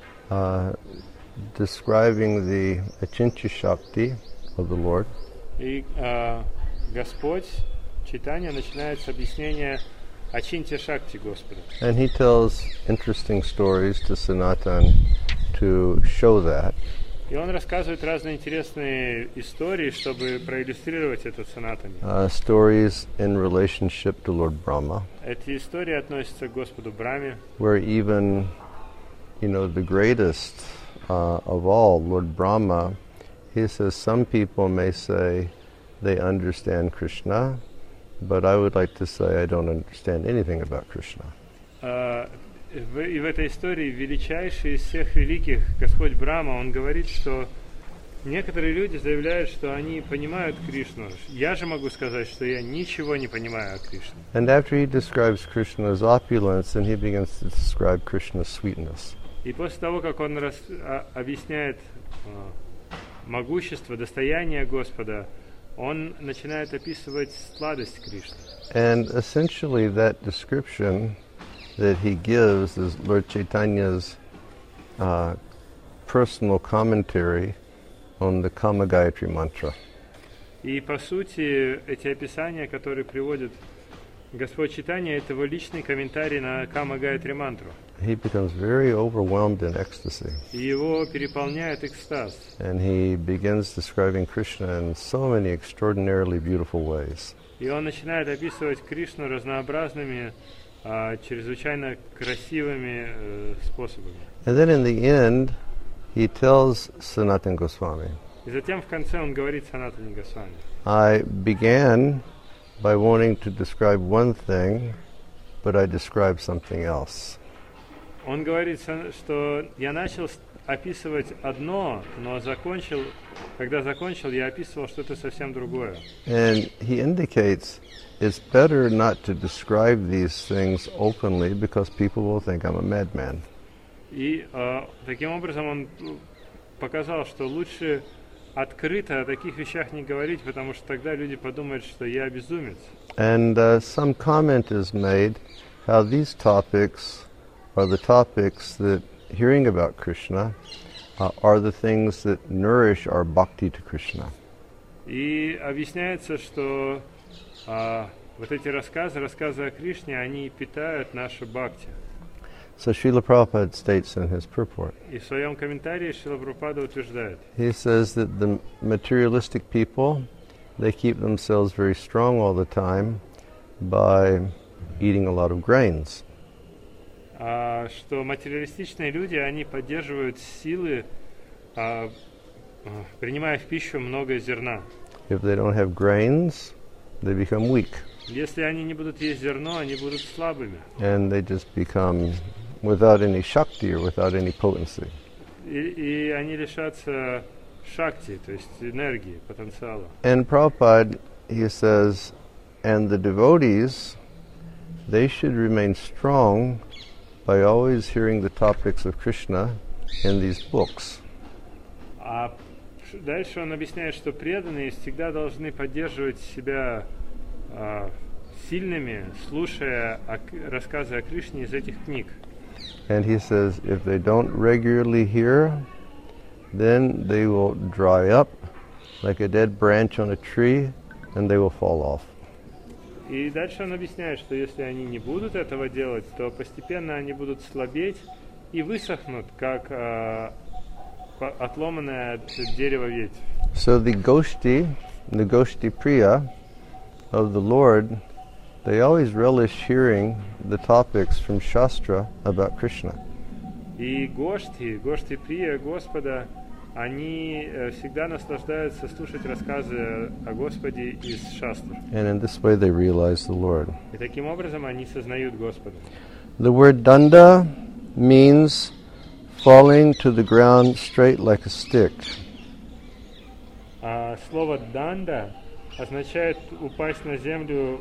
S1: describing the Achintya Shakti of the Lord.
S2: И Господь Чайтанья начинает с объяснения Ачинтья Шакти Господа.
S1: And he tells interesting stories to Sanatan to show that.
S2: И он рассказывает разные интересные истории, чтобы проиллюстрировать этот Санатани.
S1: Stories in relationship to Lord Brahma.
S2: Эти истории относятся к Господу Брахме.
S1: Where even, the greatest of all, Lord Brahma, he says some people may say they understand Krishna, but I would like to say I don't understand anything about Krishna.
S2: И в этой истории величайший из всех великих, Господь Брахма, он говорит, что некоторые люди заявляют, что они понимают Кришну. Я же могу сказать, что я ничего не понимаю о Кришне.
S1: And after he describes Krishna's opulence, then he begins to describe Krishna's sweetness.
S2: И после того, как он объясняет могущество, достояние Господа, он начинает описывать сладость Кришны.
S1: And essentially that description that he gives is Lord Chaitanya's personal commentary on the Kama Gayatri mantra.
S2: И по сути эти описания, которые приводит Господь Чайтанья, это его личный комментарий на Кама Гайатри мантру.
S1: He becomes very overwhelmed in ecstasy.
S2: И его переполняет экстаз.
S1: And he begins describing Krishna in so many extraordinarily beautiful ways.
S2: И он начинает описывать Кришну разнообразными чрезвычайно красивыми способами.
S1: And then in the end, he tells Sanatana Goswami,
S2: И затем в конце он говорит Санатане Госвами:
S1: I began by wanting to describe one thing, but I described something else.
S2: Он говорит, что я начал описывать одно, но когда закончил, я описывал что-то совсем другое.
S1: And he indicates it's better not to describe these things openly because people will think I'm a madman.
S2: И таким образом он показал, что лучше открыто о таких вещах не говорить, потому что тогда люди подумают, что я безумец.
S1: And some comment is made how these topics are the topics that hearing about Krishna are the things that nourish our bhakti to Krishna.
S2: И объясняется, что вот эти рассказы о Кришне, они питают нашу бхакти.
S1: So Srila Prabhupada states in his purport,
S2: И в своем комментарии Шрила Прабхупада утверждает,
S1: he says that the materialistic people, they keep themselves very strong all the time by eating a lot of grains.
S2: Что материалистичные люди, они поддерживают силы, принимая в пищу много зерна.
S1: If they don't have grains, they become weak.
S2: Если они не будут есть зерно, они будут слабыми.
S1: And they just become without any shakti or without any potency.
S2: И они лишатся шакти, то есть энергии, потенциала.
S1: And Prabhupada, he says, and the devotees, they should remain strong by always hearing the topics of Krishna in these books.
S2: А дальше он объясняет, что преданные всегда должны поддерживать себя сильными, слушая рассказы о Кришне из этих книг.
S1: And he says, if they don't regularly hear, then they will dry up like a dead branch on a tree, and they will fall off.
S2: И дальше он объясняет, что если они не будут этого делать, то постепенно они будут слабеть и высохнут, как отломанное дерево ветвь.
S1: So the Goshti Priya of the Lord, they always relish hearing the topics from Shastra about Krishna.
S2: И гошти Прия Господа, они всегда наслаждаются слушать рассказы о Господе из Шастр.
S1: And in this way they realize the Lord.
S2: И таким образом они сознают Господа.
S1: The word danda means falling to the ground straight like a stick.
S2: А слово данда означает упасть на землю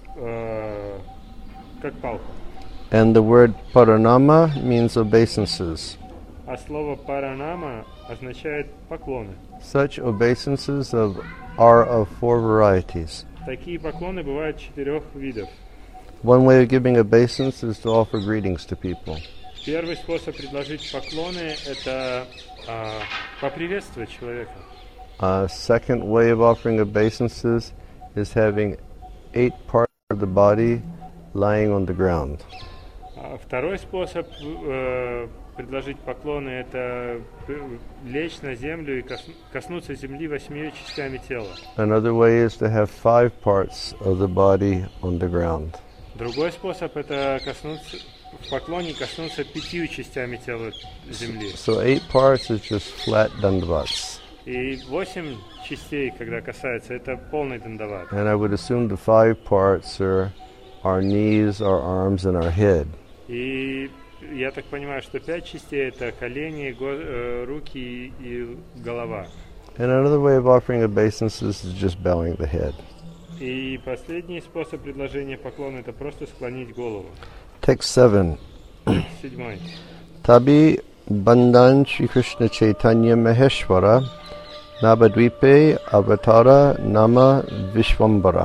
S2: как палка.
S1: And the word paranama means obeisances.
S2: А слово паранама означает поклоны.
S1: Such obeisances are of 4 varieties.
S2: Такие поклоны бывают 4 видов.
S1: One way of giving obeisance is to offer greetings to people.
S2: Первый способ предложить поклоны – это поприветствовать человека.
S1: Second way of offering obeisances is having 8 parts of the body lying on the ground.
S2: Второй способ предложить поклоны – это лечь на землю и коснуться земли 8 частями тела.
S1: Another way is to have 5 parts of the body on the ground.
S2: Другой способ – это в поклоне коснуться 5 частями тела земли.
S1: So 8 parts is just flat dandavats.
S2: И 8 частей, когда касается, это полный дандават.
S1: And I would assume the 5 parts are our knees, our arms, and our head.
S2: И я так понимаю, что 5 частей – это колени, руки и голова.
S1: And another way of offering obeisances is just bowing the head.
S2: И последний способ предложения поклона – это просто склонить голову.
S1: Text 7.
S2: 7.
S1: Tabi Bandhan Shri Krishna Chaitanya Maheshwara Navadvipe Avatara Nama Vishwambara.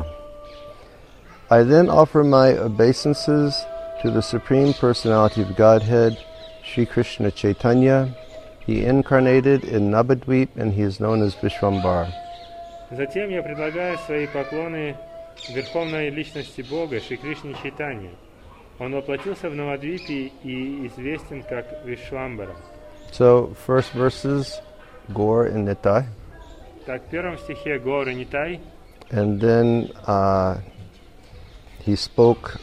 S1: I then offer my obeisances to the Supreme Personality of Godhead, Shri Krishna Chaitanya. He incarnated in Navadvip and he is known as Vishwambara.
S2: Затем я предлагаю свои поклоны Верховной Личности Бога, Шри Кришне Чайтанье. Он воплотился в Навадвипе и известен как Вишвамбара.
S1: So, first verses, Gaur and Nitai.
S2: Так, в первом стихе Гаур и Нитай.
S1: And then he spoke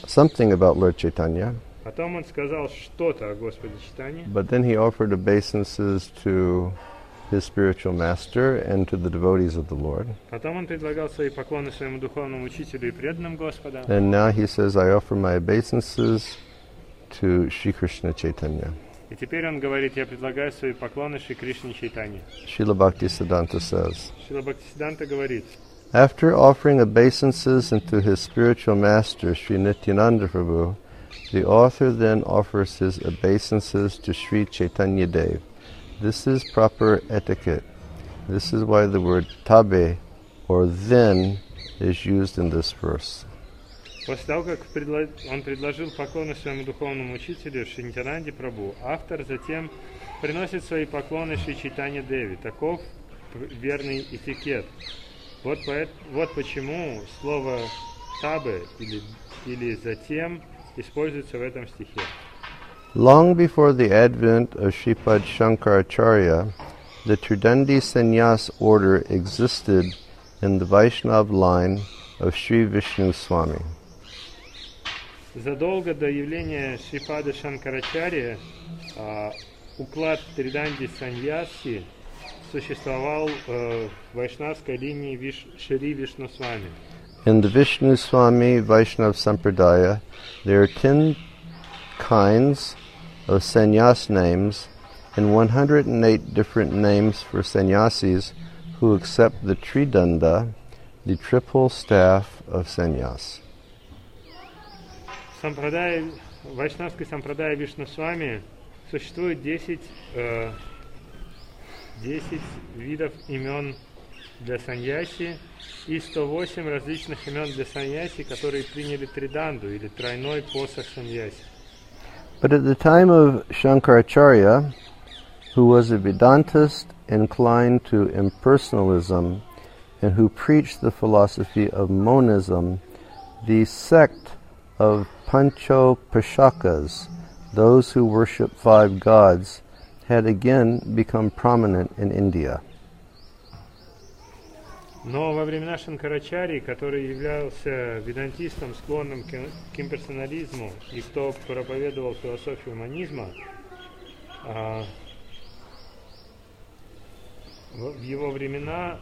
S1: something about Lord Chaitanya,
S2: Потом он сказал что-то о Господе Чайтанье,
S1: but then he offered obeisances to his spiritual master and to the devotees of the Lord.
S2: потом он предлагал свои поклоны своему духовному учителю и преданным Господа.
S1: And now he says, I offer my obeisances to Sri Krishna Chaitanya.
S2: И теперь он говорит, я предлагаю свои поклоны Шри Кришне Чайтанье.
S1: Srila Bhaktisiddhanta says,
S2: Шрила Бхактисиддханта говорит,
S1: after offering obeisances unto his spiritual master, Sri Nityananda Prabhu, the author then offers his obeisances to Sri Chaitanya Dev. This is proper etiquette. This is why the word tabe, or then, is used in this verse.
S2: после того, как он предложил поклоны своему духовному учителю Шри Нитьянанде Прабху, автор затем приносит свои поклоны Шри Чайтанье Деви. Таков верный этикет. Вот почему слово «табе» или «затем» используется в этом стихе.
S1: Long before the advent of Shripad Shankaracharya, the Tridandi Sannyas order existed in the Vaishnav line of Sri Vishnu Swami.
S2: Задолго до явления Шрипада Шанкарачарьи уклад Триданди Саньяси существовал в вайшнавской линии Шри Вишну Свами.
S1: In the Vishnu Swami Vaishnav Sampradaya, there are 10 kinds of sannyas names and 108 different names for sannyasis who accept the Tridanda, the triple staff of sannyas.
S2: В вайшнавской сампрадае Вишну Свами существует 10 видов имен для саньяси и 108 различных имен для саньяси, которые приняли триданду или тройной посох саньяси.
S1: But at the time of Shankaracharya, who was a Vedantist inclined to impersonalism and who preached the philosophy of monism, the sect of Panchopashakas, those who worship 5 gods, had again become prominent in India.
S2: Но во времена Шанкарачарьи, который являлся ведантистом, склонным к имперсонализму, и кто проповедовал философию монизма, в его времена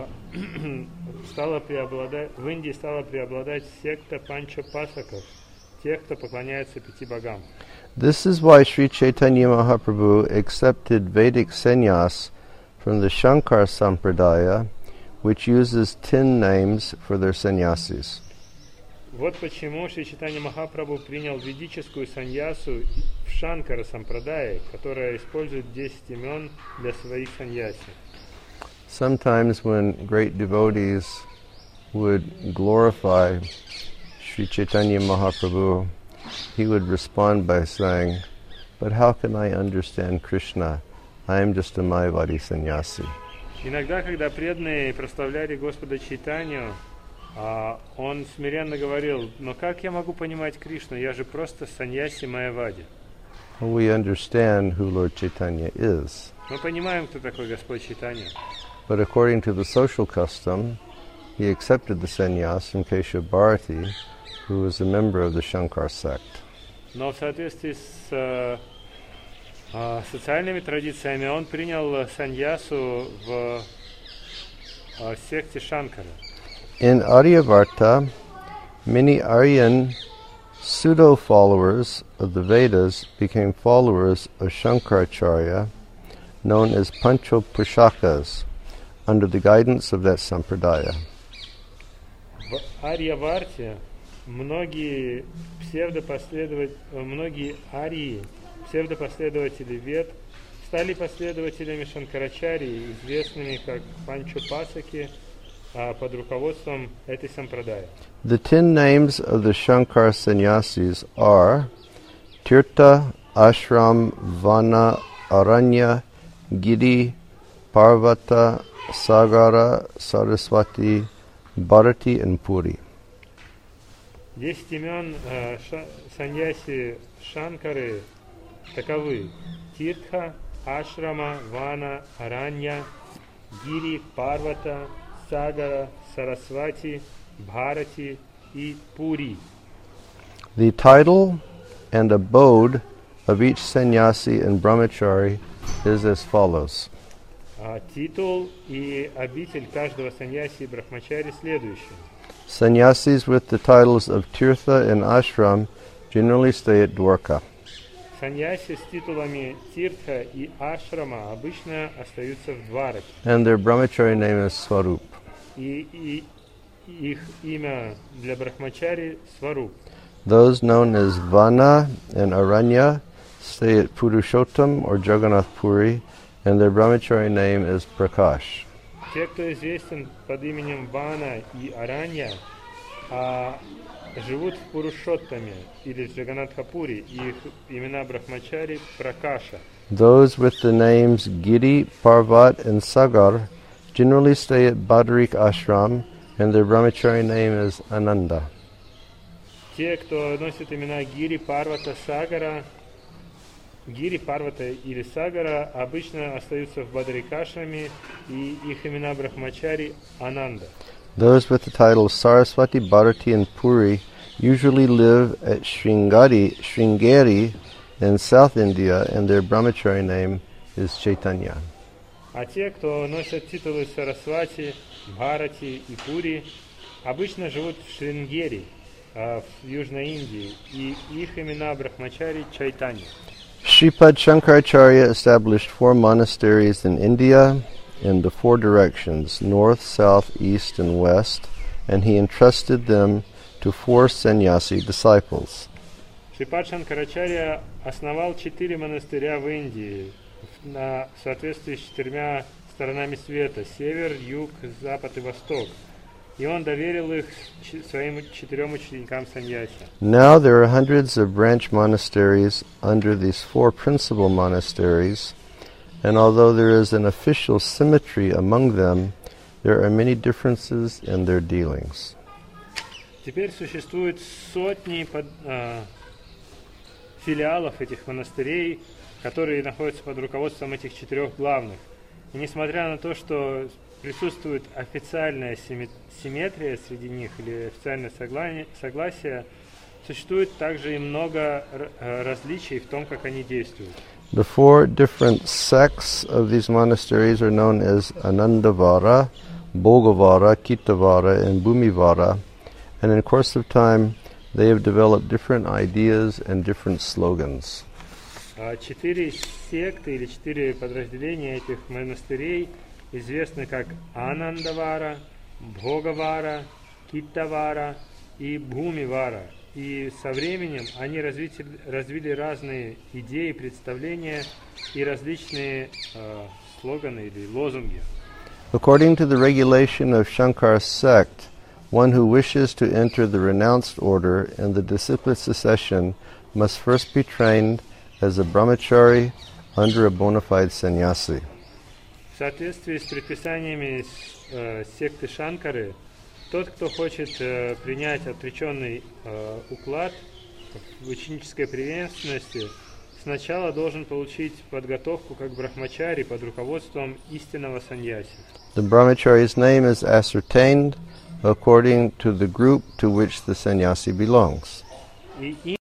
S2: в Индии стала преобладать секта панчопасаков, тех, кто поклоняется 5 богам.
S1: This is why Sri Chaitanya Mahaprabhu accepted Vedic sannyas from the Shankar Sampradaya, which uses 10 names for their sannyasis.
S2: Вот почему Шри Чайтанья Махапрабху принял ведическую саньясу в Шанкара Сампрадае, которая использует 10 имен для своих саньяси.
S1: Sometimes when great devotees would glorify Sri Chaitanya Mahaprabhu, he would respond by saying, "But how can I understand Krishna? I am just a Mayavadi sannyasi."
S2: Иногда, когда преданные прославляли Господа Чайтанью, он смиренно говорил: «Но как я могу понимать Кришну? Я же просто саньяси Майявади».
S1: We understand who Lord Chaitanya is.
S2: Мы понимаем, кто такой Господь Чайтанья.
S1: But according to the social custom, he accepted the sannyas from Keshav Bharati, who was a member of the Shankar sect.
S2: Но в соответствии с социальными традициями он принял саньясу в секте Шанкара.
S1: In Aryavarta, many Aryan pseudo-followers of the Vedas became followers of Shankaracharya, known as Panchopashakas, under the guidance of that sampradaya.
S2: В Арьяварте многие арии, псевдопоследователи Вед, стали последователями Шанкарачарьи, известными как Панчопасаки, под руководством этой сампрадая.
S1: The 10 names of the Shankar sannyasis are Tirtha, Ashram, Vana, Aranya, Giri, Parvata, Sagara, Saraswati, Bharati and Puri.
S2: 10 имен саньяси Шанкары таковы: Тиртха, Ашрама, Вана, Аранья, Гири, Парвата, Сагара, Сарасвати, Бхарати и Пури.
S1: The title and abode of each sannyasi and brahmachari is as follows.
S2: Титул и обитель каждого саньяси и брахмачари следующие.
S1: Sannyasis with the titles of Tirtha and Ashram generally stay at Dwarka.
S2: Саньяси с титулами Тиртха и Ашрама обычно остаются в Двараке.
S1: And their brahmachari name is Swarup.
S2: И их имя для брахмачари Сваруп.
S1: Those known as Vana and Aranya stay at Purushottam or Jagannath Puri, and their brahmachari name is Prakash.
S2: Те, кто известен под именем Вана и Аранья, живут в Пурушоттаме или в Джаганатхапури, и их имена брахмачари Пракаша.
S1: Those with the names Giri, Parvat, and Sagar generally stay at Badarik Ashram, and their brahmachari name is Ananda.
S2: Те, кто носит имена Гири, Парвата, Сагара, Гири, Парвата или Сагара, обычно остаются в Бадарикашраме, и их имена брахмачари Ананда.
S1: Those with the titles Saraswati, Bharati, and Puri usually live at Sringeri in South India, and their brahmachari name is Chaitanya.
S2: А те, кто носят титулы Сарасвати, Бхарати и Пури, обычно живут в Шрингери, в Южной Индии, и их имена брахмачари Чайтанья.
S1: Shripad Shankaracharya established 4 monasteries in India in the 4 directions, north, south, east, and west, and he entrusted them to 4 sannyasi disciples.
S2: Шрипад Шанкарачарья основал 4 монастыря в Индии в соответствии с 4 сторонами света: север, юг, запад и восток. И он доверил их своим 4 ученикам саньяси.
S1: Now there are hundreds of branch monasteries under these 4 principal monasteries, and although there is an official symmetry among them, there are many differences in their dealings.
S2: Теперь существует сотни филиалов этих монастырей, которые находятся под руководством этих 4 главных. И несмотря на то, что присутствует официальная симметрия среди них или официальное согласие, существует также и много различий в том, как они действуют.
S1: The 4 different sects of these monasteries are known as Anandavara, Bhogavara, Kitavara, and Bhumivara, and in the course of time they have developed different ideas and different slogans.
S2: 4 секты или 4 подразделения этих монастырей известны как Анандавара, Бхогавара, Киттавара и Бхумивара. И со временем они развили разные идеи, представления и различные слоганы или лозунги.
S1: According to the regulation of Shankar's sect, one who wishes to enter the renounced order in the disciplic succession must first be trained as a brahmachari under a bona fide sannyasi.
S2: В соответствии с предписаниями секты Шанкары, тот, кто хочет принять отреченный уклад в ученической преемственности, сначала должен получить подготовку как брахмачари под руководством истинного саньяси.
S1: The brahmachari's name is ascertained according to the group to which the sannyasi belongs.
S2: И